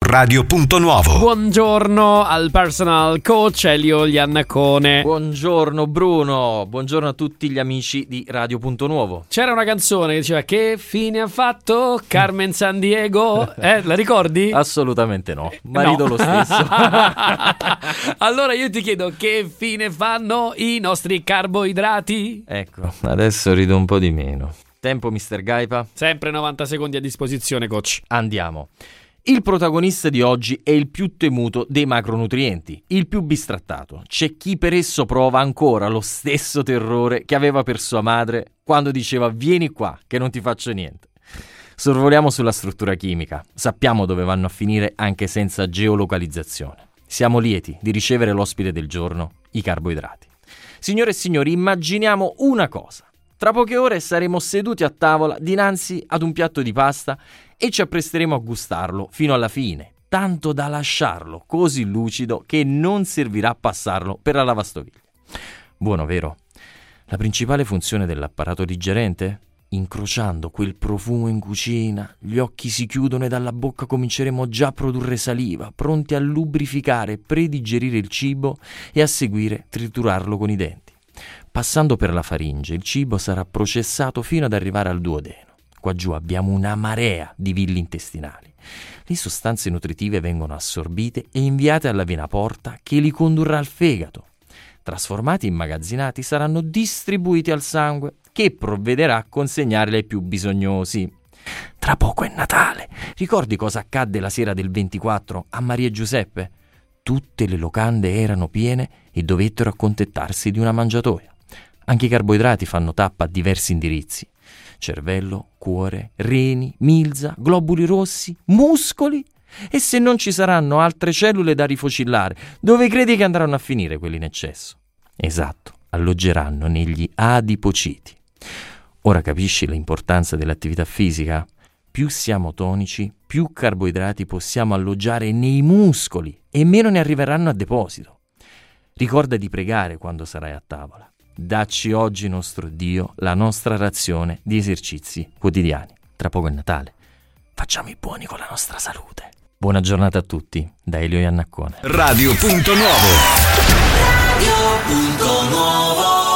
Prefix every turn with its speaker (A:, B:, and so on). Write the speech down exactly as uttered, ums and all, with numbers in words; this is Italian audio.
A: Radio Punto Nuovo.
B: Buongiorno al personal coach Elio Iannacone.
C: Buongiorno Bruno, buongiorno a tutti gli amici di Radio Punto Nuovo.
B: C'era una canzone che diceva "Che fine ha fatto Carmen Sandiego?" Eh, la ricordi?
C: Assolutamente no, ma rido
B: No.
C: lo stesso.
B: Allora io ti chiedo, che fine fanno i nostri carboidrati?
C: Ecco, adesso rido un po' di meno. Tempo mister Gaipa?
B: Sempre novanta secondi a disposizione, coach.
C: Andiamo. Il protagonista di oggi è il più temuto dei macronutrienti, il più bistrattato. C'è chi per esso prova ancora lo stesso terrore che aveva per sua madre quando diceva "vieni qua, che non ti faccio niente". Sorvoliamo sulla struttura chimica, sappiamo dove vanno a finire anche senza geolocalizzazione. Siamo lieti di ricevere l'ospite del giorno, i carboidrati. Signore e signori, immaginiamo una cosa. Tra poche ore saremo seduti a tavola dinanzi ad un piatto di pasta e ci appresteremo a gustarlo fino alla fine, tanto da lasciarlo così lucido che non servirà a passarlo per la lavastoviglie. Buono, vero? La principale funzione dell'apparato digerente? Incrociando quel profumo in cucina, gli occhi si chiudono e dalla bocca cominceremo già a produrre saliva, pronti a lubrificare e predigerire il cibo e a seguire triturarlo con i denti. Passando per la faringe, il cibo sarà processato fino ad arrivare al duodeno. Qua giù abbiamo una marea di villi intestinali. Le sostanze nutritive vengono assorbite e inviate alla vena porta che li condurrà al fegato. Trasformati e immagazzinati saranno distribuiti al sangue che provvederà a consegnarli ai più bisognosi. Tra poco è Natale. Ricordi cosa accadde la sera del ventiquattro a Maria e Giuseppe? Tutte le locande erano piene e dovettero accontentarsi di una mangiatoia. Anche i carboidrati fanno tappa a diversi indirizzi. Cervello, cuore, reni, milza, globuli rossi, muscoli. E se non ci saranno altre cellule da rifocillare, dove credi che andranno a finire quelli in eccesso? Esatto, alloggeranno negli adipociti. Ora capisci l'importanza dell'attività fisica? Più siamo tonici, più carboidrati possiamo alloggiare nei muscoli e meno ne arriveranno a deposito. Ricorda di pregare quando sarai a tavola. Dacci oggi, nostro Dio, la nostra razione di esercizi quotidiani. Tra poco è Natale. Facciamo i buoni con la nostra salute. Buona giornata a tutti, da Elio Iannacone.
A: Radio Punto Nuovo.
D: Radio Punto Nuovo.